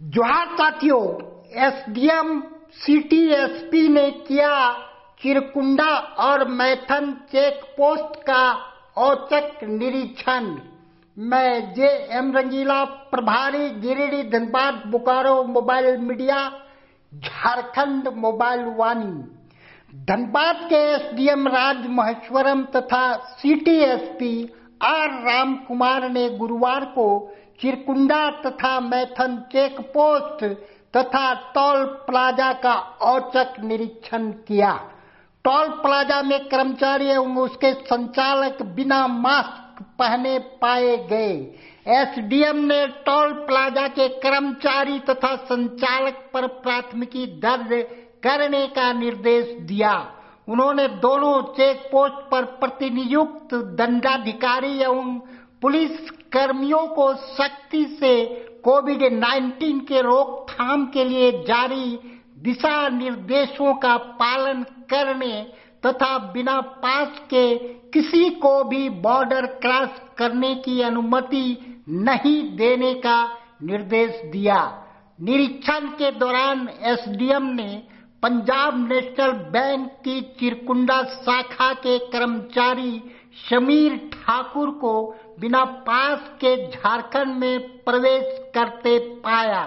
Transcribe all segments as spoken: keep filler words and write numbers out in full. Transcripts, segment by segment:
जोहार साथियों, SDM city SP ने किया चिरकुंडा और मैथन चेक पोस्ट का औचक निरीक्षण। मैं जे एम रंगीला, प्रभारी Giridih, Dhanbad, Bokaro mobile media, Jharkhand mobile Vani. Dhanbad के एसडीएम राज महेश्वरम तथा city SP R Ram Kumar ने गुरुवार को चिरकुंडा तथा मैथन चेक पोस्ट तथा टोल प्लाजा का औचक निरीक्षण किया। टोल प्लाजा में कर्मचारी एवं उसके संचालक बिना मास्क पहने पाए गए। एसडीएम ने टोल प्लाजा के कर्मचारी तथा संचालक पर प्राथमिकी दर्ज करने का निर्देश दिया। उन्होंने दोनों चेक पोस्ट पर प्रतिनियुक्त दंडाधिकारी एवं पुलिस कर्मियों को सख्ती से कोविड उन्नीस के रोकथाम के लिए जारी दिशा निर्देशों का पालन करने तथा बिना पास के किसी को भी बॉर्डर क्रॉस करने की अनुमति नहीं देने का निर्देश दिया। निरीक्षण के दौरान एसडीएम ने पंजाब नेशनल बैंक की चिरकुंडा शाखा के कर्मचारी शमीर ठाकुर को बिना पास के झारखंड में प्रवेश करते पाया।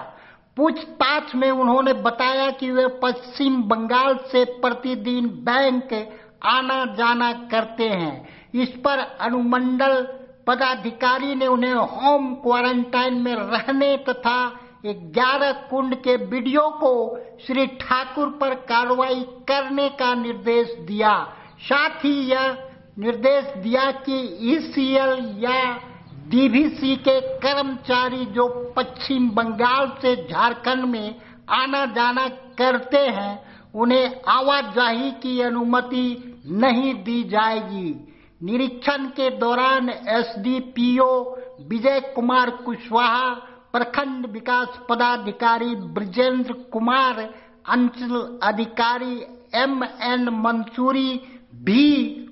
पूछताछ में उन्होंने बताया कि वे पश्चिम बंगाल से प्रतिदिन बैंक आना जाना करते हैं। इस पर अनुमंडल पदाधिकारी ने उन्हें होम क्वारंटाइन में रहने तथा ग्यारह कुंड के वीडियो को श्री ठाकुर पर कार्रवाई करने का निर्देश दिया। साथ ही यह निर्देश दिया कि ईसीएल या डीवीसी के कर्मचारी जो पश्चिम बंगाल से झारखंड में आना जाना करते हैं, उन्हें आवाजाही की अनुमति नहीं दी जाएगी। निरीक्षण के दौरान एसडीपीओ विजय कुमार कुशवाहा, प्रखंड विकास पदाधिकारी ब्रजेंद्र कुमार, अंचल अधिकारी एम एन मंसूरी भी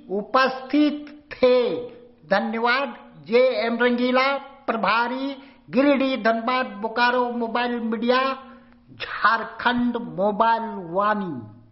उपस्थित थे। धन्यवाद। जे एम रंगीला, प्रभारी Giridih, Dhanbad, Bokaro mobile media, Jharkhand mobile वाणी।